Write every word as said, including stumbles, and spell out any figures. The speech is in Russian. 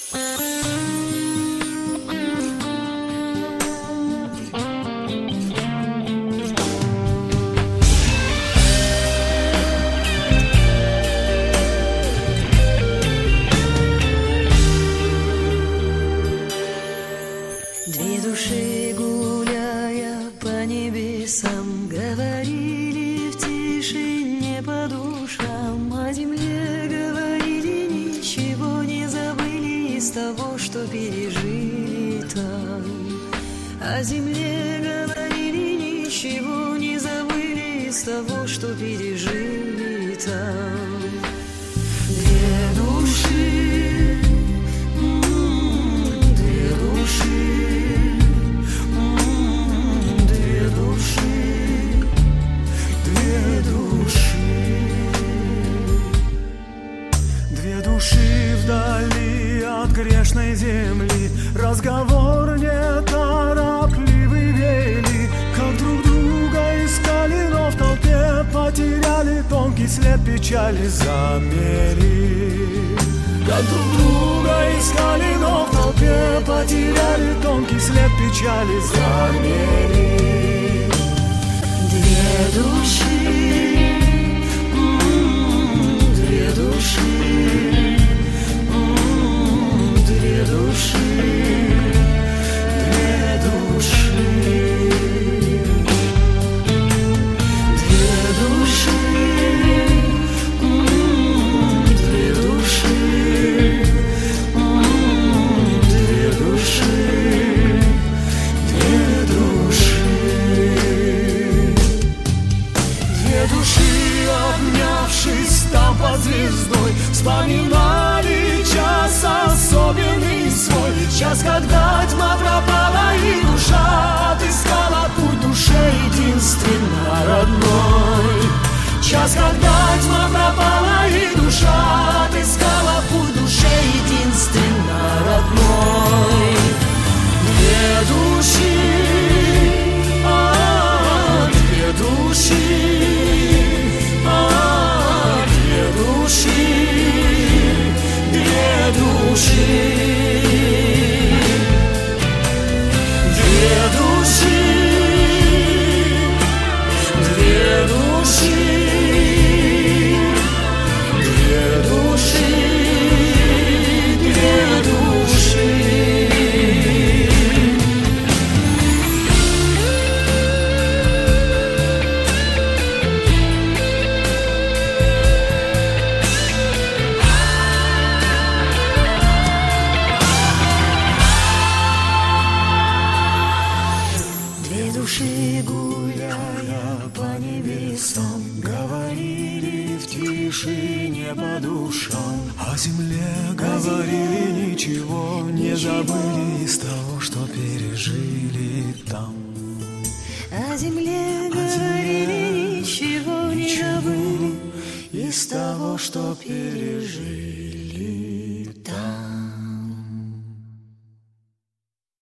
Две души, гуляя по небесам, говорили в тишине по душам. О земле говорили, ничего не забыли из того, что пережили там. О земле говорили, ничего не забыли из того, что пережили там. Две души, м-м, две души, м-м, две души, две души. Две души вдали от грешной земли, разговор неторопливый вели, как друг друга искали, но в толпе потеряли, тонкий след печали замели. Как друг друга искали, но в толпе потеряли, тонкий след печали замели. Две души, м-м, две души, м-м, две души, две души. Две души, м-м, две души, м-м, две души, две души. Две души, обнявшись там под звездой, вспоминали час особенный свой. Час, когда тьма пропала и душа отыскала путь душе единственно родной. Час, когда тьма пропала и душа отыскала путь душе единственно родной. Две души, а, две души, а, две души, две души, две души, две души, две души, две души. Две души, гуляя по небесам, Говорили в тишине по душам, о земле говорили, ничего не забыли из того, что пережили там. о земле говорили, ничего не забыли из того, что пережили.